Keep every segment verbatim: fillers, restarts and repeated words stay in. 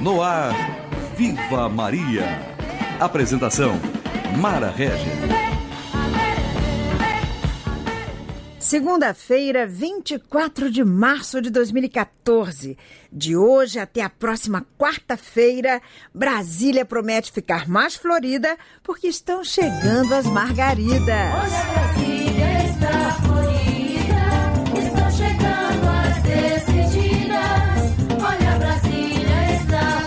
No ar, Viva Maria. Apresentação, Mara Regia. Segunda-feira, vinte e quatro de março de dois mil e quatorze. De hoje até a próxima quarta-feira, Brasília promete ficar mais florida porque estão chegando as margaridas. Olha, Brasília está florida, estão chegando as decididas. Olha, Brasília está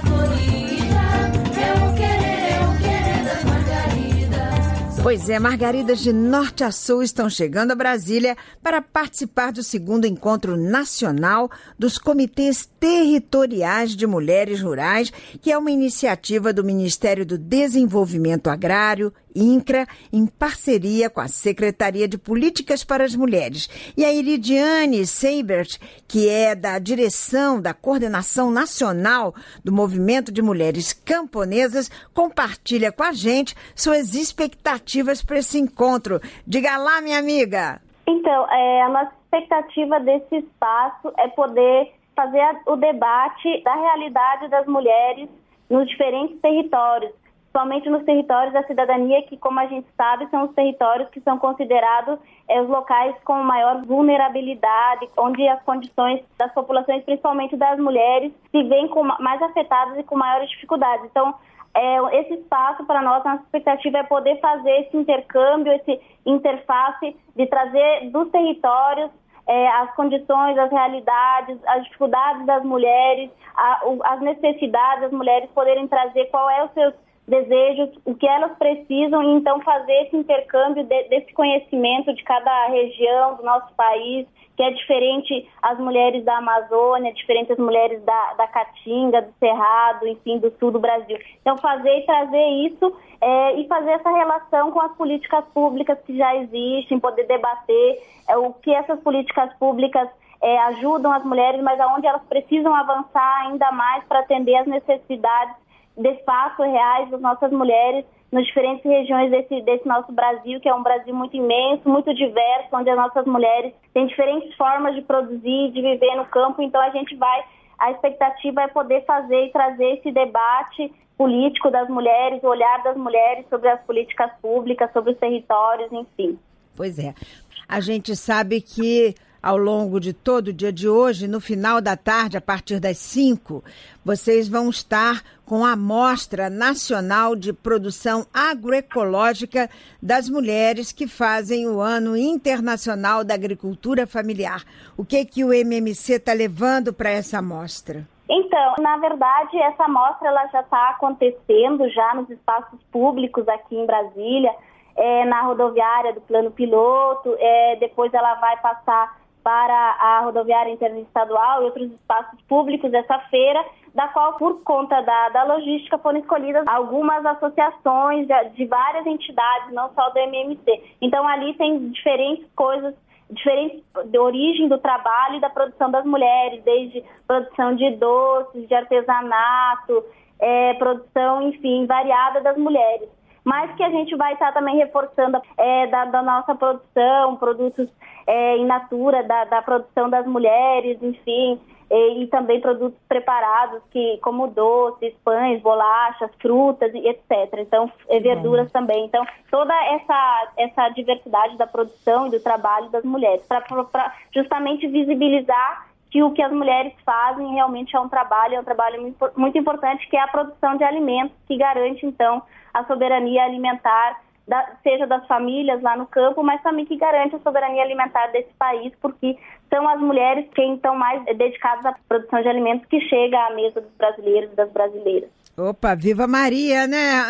florida, é o querer, é o querer das margaridas. Pois é, margaridas de norte a sul estão chegando a Brasília para participar do segundo encontro nacional dos Comitês Territoriais de Mulheres Rurais, que é uma iniciativa do Ministério do Desenvolvimento Agrário, INCRA, em parceria com a Secretaria de Políticas para as Mulheres. E a Iridiane Seibert, que é da direção da Coordenação Nacional do Movimento de Mulheres Camponesas, compartilha com a gente suas expectativas para esse encontro. Diga lá, minha amiga. Então, é, a nossa expectativa desse espaço é poder fazer o debate da realidade das mulheres nos diferentes territórios, principalmente nos territórios da cidadania, que, como a gente sabe, são os territórios que são considerados é, os locais com maior vulnerabilidade, onde as condições das populações, principalmente das mulheres, se veem com, mais afetadas e com maiores dificuldades. Então, é, esse espaço, para nós, a nossa expectativa é poder fazer esse intercâmbio, esse interface de trazer dos territórios É, as condições, as realidades, as dificuldades das mulheres, a, o, as necessidades das mulheres, poderem trazer qual é os seus desejos, o que elas precisam, e então fazer esse intercâmbio de, desse conhecimento de cada região do nosso país, que é diferente as mulheres da Amazônia, diferente as mulheres da, da Caatinga, do Cerrado, enfim, do sul do Brasil. Então, fazer e trazer isso é, e fazer essa relação com as políticas públicas que já existem, poder debater é, o que essas políticas públicas é, ajudam as mulheres, mas aonde elas precisam avançar ainda mais para atender as necessidades de fato reais das nossas mulheres nas diferentes regiões desse, desse nosso Brasil, que é um Brasil muito imenso, muito diverso, onde as nossas mulheres têm diferentes formas de produzir, de viver no campo. Então a gente vai, a expectativa é poder fazer e trazer esse debate político das mulheres, o olhar das mulheres sobre as políticas públicas, sobre os territórios, enfim. Pois é, a gente sabe que ao longo de todo o dia de hoje, no final da tarde, a partir das cinco, vocês vão estar com a Mostra Nacional de Produção Agroecológica das Mulheres, que fazem o Ano Internacional da Agricultura Familiar. O que que o M M C está levando para essa mostra? Então, na verdade, essa mostra ela já está acontecendo já nos espaços públicos aqui em Brasília, é, na rodoviária do Plano Piloto, é, depois ela vai passar para a rodoviária interestadual e outros espaços públicos essa feira, da qual, por conta da, da logística, foram escolhidas algumas associações de, de várias entidades, não só do M M C. Então, ali tem diferentes coisas, diferentes de origem do trabalho e da produção das mulheres, desde produção de doces, de artesanato, é, produção, enfim, variada das mulheres. Mas que a gente vai estar também reforçando é, da, da nossa produção, produtos é, in natura, da, da produção das mulheres, enfim, e, e também produtos preparados, que, como doces, pães, bolachas, frutas, etcétera. Então, e verduras hum. também. Então, toda essa, essa diversidade da produção e do trabalho das mulheres, para justamente visibilizar que o que as mulheres fazem realmente é um trabalho, é um trabalho muito importante, que é a produção de alimentos, que garante, então, a soberania alimentar, da, seja das famílias lá no campo, mas também que garante a soberania alimentar desse país, porque são as mulheres que estão mais dedicadas à produção de alimentos que chega à mesa dos brasileiros e das brasileiras. Opa, viva Maria, né?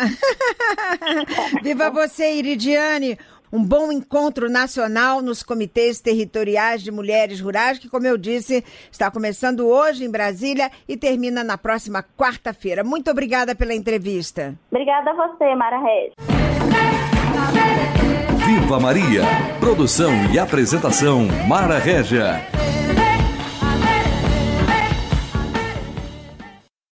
Viva você, Iridiane! Um bom encontro nacional nos comitês territoriais de mulheres rurais, que, como eu disse, está começando hoje em Brasília e termina na próxima quarta-feira. Muito obrigada pela entrevista. Obrigada a você, Mara Reis. Viva Maria! Produção e apresentação, Mara Regia.